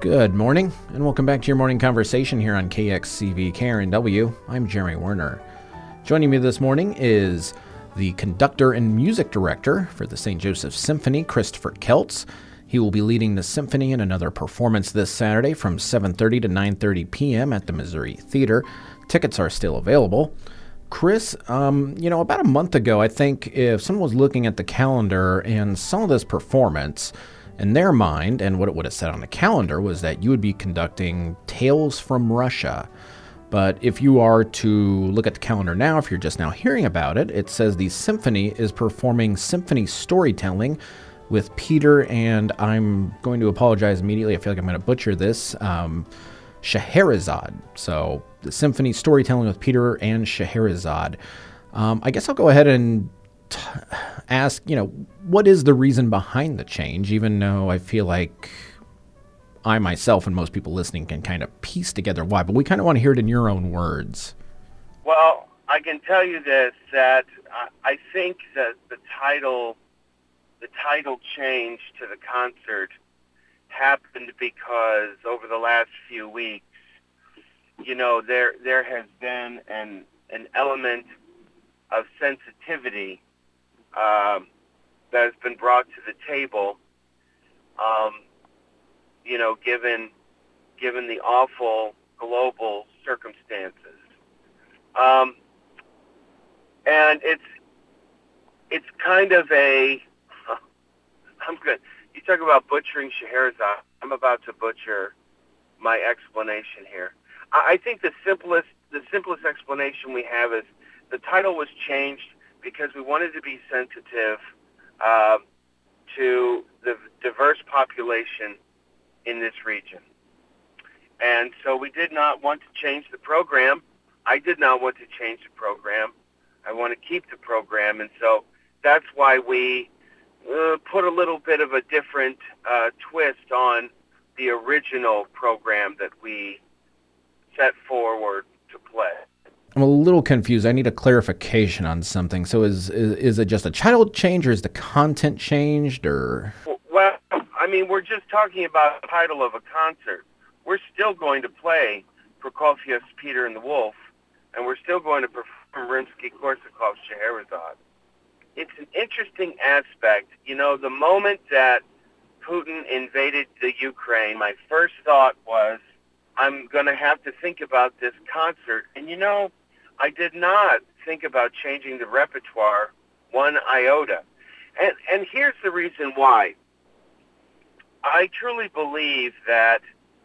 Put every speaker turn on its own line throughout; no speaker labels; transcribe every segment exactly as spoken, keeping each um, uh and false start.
Good morning, and welcome back to your morning conversation here on K X C V K R N W. I'm Jeremy Werner. Joining me this morning is the conductor and music director for the Saint Joseph Symphony, Christopher Keltz. He will be leading the symphony in another performance this Saturday from seven thirty to nine thirty p.m. at the Missouri Theater. Tickets are still available. Chris, um, you know, about a month ago, I think if someone was looking at the calendar and saw this performance, in their mind, and what it would have said on the calendar, was that you would be conducting Tales from Russia. But if you are to look at the calendar now, if you're just now hearing about it, it says the symphony is performing symphony storytelling with Peter, and I'm going to apologize immediately, I feel like I'm going to butcher this, um, Scheherazade. So the symphony storytelling with Peter and Scheherazade. Um, I guess I'll go ahead and t- ask, you know, what is the reason behind the change, even though I feel like I myself and most people listening can kind of piece together why, but we kind of want to hear it in your own words.
Well, I can tell you this, that I think that the title, the title change to the concert happened because over the last few weeks, you know, there there has been an an element of sensitivity um, that has been brought to the table. Um, you know, given given the awful global circumstances, um, and it's it's kind of a. I'm good. You talk about butchering Scheherazade. I'm about to butcher my explanation here. I, I think the simplest the simplest explanation we have is the title was changed because we wanted to be sensitive uh, to the diverse population in this region. And so we did not want to change the program. I did not want to change the program. I want to keep the program. And so that's why we uh, put a little bit of a different uh, twist on the original program that we set forward to play.
I'm a little confused. I need a clarification on something. So is, is is it just a title change, or is the content changed, or?
Well, I mean, we're just talking about the title of a concert. We're still going to play Prokofiev's Peter and the Wolf, and we're still going to perform Rimsky-Korsakov's Scheherazade. It's an interesting aspect. You know, the moment that Putin invaded the Ukraine, my first thought was, I'm going to have to think about this concert. And, you know, I did not think about changing the repertoire one iota. And, and here's the reason why. I truly believe that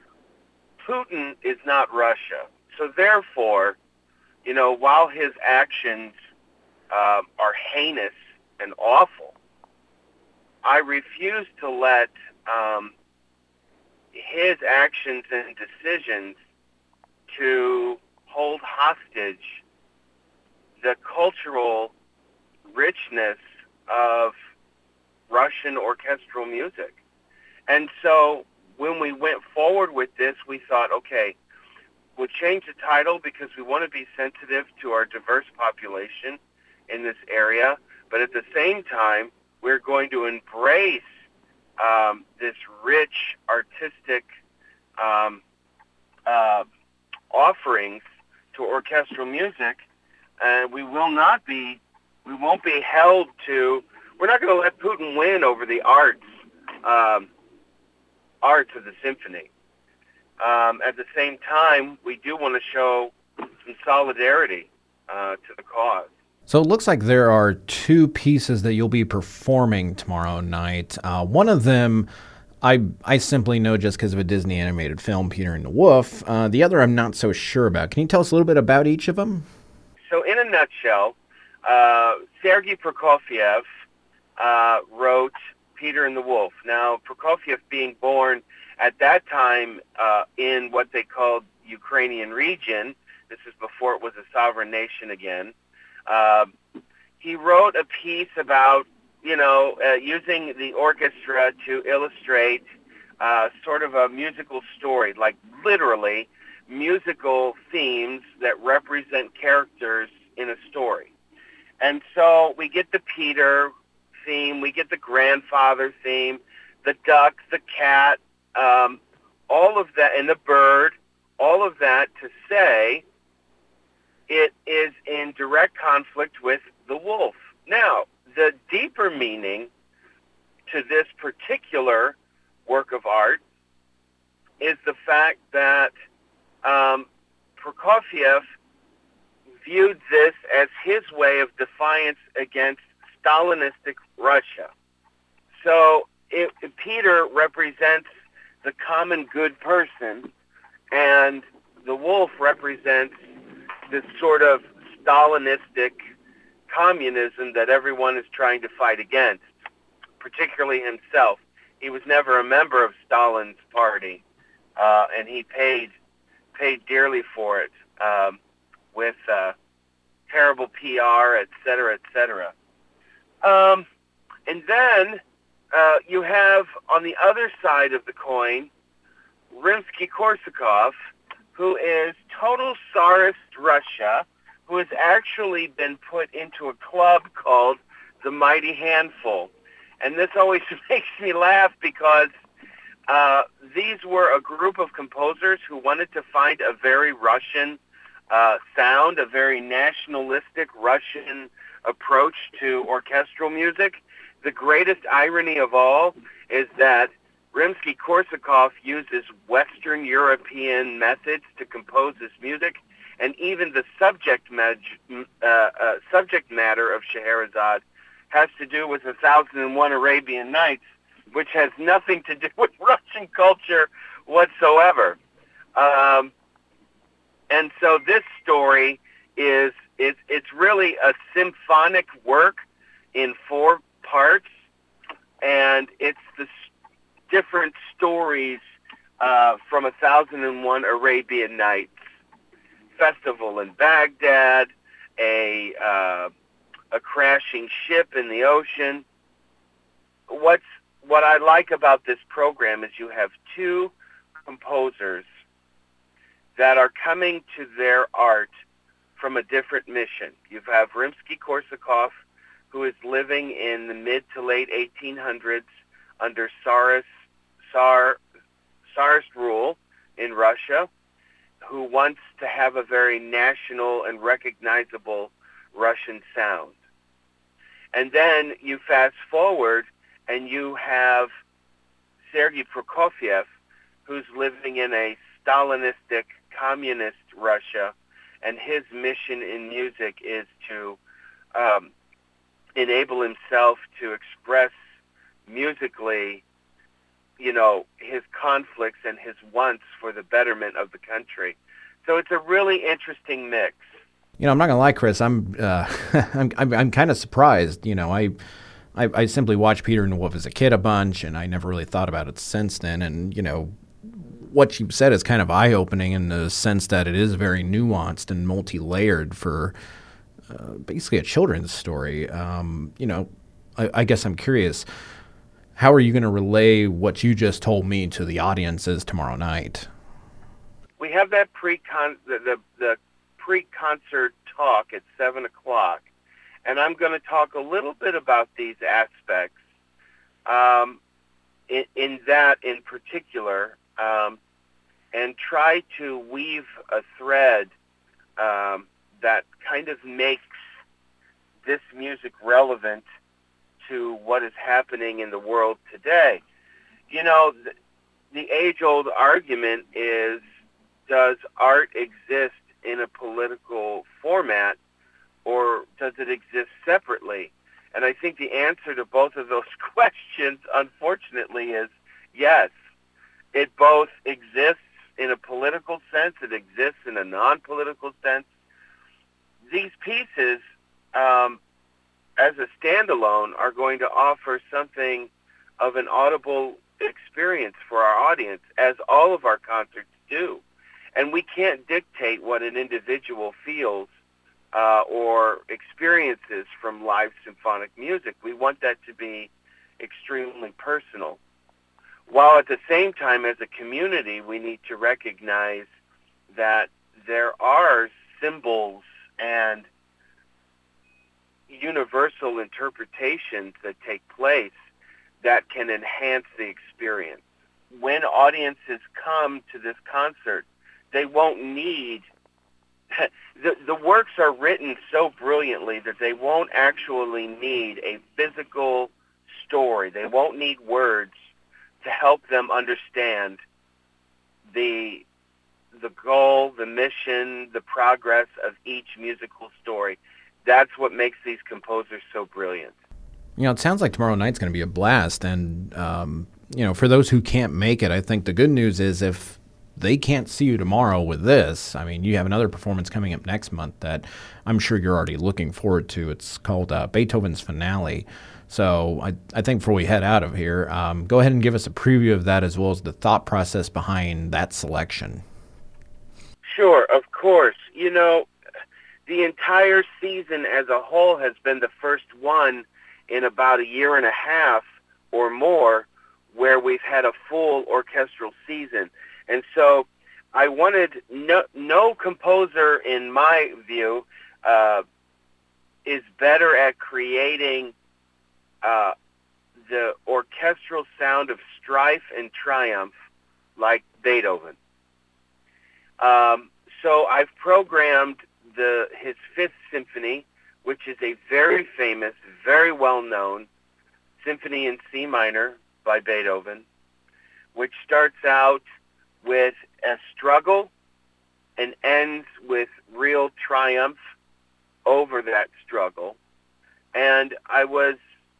Putin is not Russia. So therefore, you know, while his actions uh, are heinous and awful, I refuse to let um, his actions and decisions to hold hostage the cultural richness of Russian orchestral music. And so when we went forward with this, we thought, okay, we'll change the title because we want to be sensitive to our diverse population in this area, but at the same time, we're going to embrace um, this rich artistic um, uh, offerings to orchestral music, and we will not be, we won't be held to, we're not going to let Putin win over the arts, um, arts of the symphony. Um, at the same time, we do want to show some solidarity uh, to the cause.
So it looks like there are two pieces that you'll be performing tomorrow night. Uh, one of them, I I simply know just because of a Disney animated film, Peter and the Wolf. Uh, the other I'm not so sure about. Can you tell us a little bit about each of them?
So in a nutshell, uh, Sergei Prokofiev uh, wrote Peter and the Wolf. Now, Prokofiev being born at that time uh, in what they called Ukrainian region, this is before it was a sovereign nation again, uh, he wrote a piece about, you know, uh, using the orchestra to illustrate uh, sort of a musical story, like literally musical themes that represent characters in a story. And so we get the Peter theme, we get the grandfather theme, the duck, the cat, um, all of that, and the bird, all of that to say it is in direct conflict with the wolf. Now, the deeper meaning to this particular work of art is the fact that um, Prokofiev viewed this as his way of defiance against Stalinistic Russia. So it, Peter represents the common good person, and the wolf represents this sort of Stalinistic communism that everyone is trying to fight against, particularly himself. He was never a member of Stalin's party, uh, and he paid paid dearly for it um, with uh, terrible P R, et cetera, et cetera. Um, and then uh, you have, on the other side of the coin, Rimsky-Korsakov, who is total Tsarist Russia, who has actually been put into a club called the Mighty Handful. And this always makes me laugh because uh, these were a group of composers who wanted to find a very Russian uh, sound, a very nationalistic Russian approach to orchestral music. The greatest irony of all is that Rimsky-Korsakov uses Western European methods to compose this music, and even the subject, mag- uh, uh, subject matter of Scheherazade has to do with A Thousand and One Arabian Nights, which has nothing to do with Russian culture whatsoever. Um, and so this story is, is it's really a symphonic work in four parts, and it's the different stories uh, from A Thousand and One Arabian Nights, Festival in Baghdad, a uh, a crashing ship in the ocean. What's what I like about this program is you have two composers that are coming to their art from a different mission. You have Rimsky-Korsakov, who is living in the mid to late eighteen hundreds under Tsarist, Tsar, Tsarist rule in Russia, who wants to have a very national and recognizable Russian sound. And then you fast forward and you have Sergei Prokofiev, who's living in a Stalinistic communist Russia, and his mission in music is to um, enable himself to express musically, you know, his conflicts and his wants for the betterment of the country. So it's a really interesting mix.
You know, I'm not gonna lie, Chris. I'm, uh, I'm, I'm, I'm kind of surprised. You know, I, I, I simply watched Peter and the Wolf as a kid a bunch, and I never really thought about it since then. And you know, what you said is kind of eye-opening in the sense that it is very nuanced and multi-layered for uh, basically a children's story. Um, you know, I, I guess I'm curious. How are you going to relay what you just told me to the audiences tomorrow night?
We have that pre-con the, the, the pre-concert talk at seven o'clock, and I'm going to talk a little bit about these aspects. Um, in, in that, in particular, um, and try to weave a thread um, that kind of makes this music relevant to what is happening in the world today. You know, the, the age-old argument is, does art exist in a political format, or does it exist separately? And I think the answer to both of those questions, unfortunately, is yes. It both exists in a political sense, it exists in a non-political sense. These pieces, um, as a standalone, are going to offer something of an audible experience for our audience, as all of our concerts do. And we can't dictate what an individual feels uh, or experiences from live symphonic music. We want that to be extremely personal. While at the same time, as a community, we need to recognize that there are symbols and universal interpretations that take place that can enhance the experience. when audiences come to this concert, they won't need the the works are written so brilliantly that they won't actually need a physical story. They won't need words to help them understand the the goal, the mission, the progress of each musical story. That's what makes these composers so brilliant.
You know, it sounds like tomorrow night's going to be a blast. And, um, you know, for those who can't make it, I think the good news is if they can't see you tomorrow with this, I mean, you have another performance coming up next month that I'm sure you're already looking forward to. It's called uh, Beethoven's Finale. So I, I think before we head out of here, um, go ahead and give us a preview of that as well as the thought process behind that selection.
Sure, of course. You know, the entire season as a whole has been the first one in about a year and a half or more where we've had a full orchestral season. And so I wanted no, no composer, in my view, uh, is better at creating uh, the orchestral sound of strife and triumph like Beethoven. Um, so I've programmed the his Fifth Symphony, which is a very famous, very well-known symphony in C minor by Beethoven, which starts out with a struggle and ends with real triumph over that struggle. And I was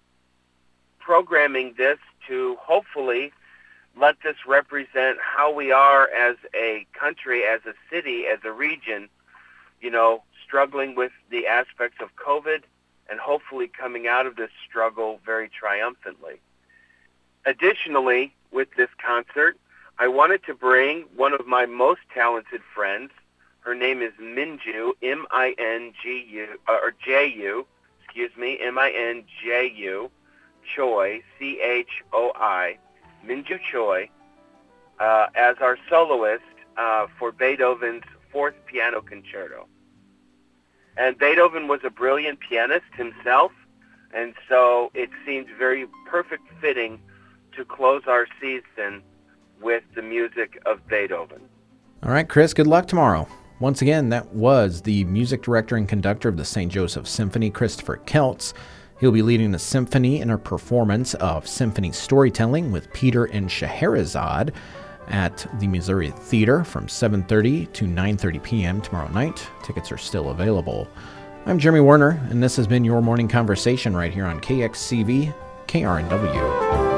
programming this to hopefully let this represent how we are as a country, as a city, as a region, you know, struggling with the aspects of COVID and hopefully coming out of this struggle very triumphantly. Additionally, with this concert, I wanted to bring one of my most talented friends. Her name is Minju, M I N G U, or J U, excuse me, M I N J U, Choi, C H O I, Minju Choi, uh, as our soloist uh, for Beethoven's Fourth Piano Concerto. And Beethoven was a brilliant pianist himself, and so it seemed very perfect fitting to close our season with the music of Beethoven.
All right, Chris, good luck tomorrow. Once again, that was the music director and conductor of the Saint Joseph Symphony, Christopher Keltz. He'll be leading the symphony in a performance of symphony storytelling with Peter and Scheherazade at the Missouri Theater from seven thirty to nine thirty p.m. tomorrow night. Tickets are still available. I'm Jeremy Werner, and this has been your morning conversation right here on K X C V, K R N W.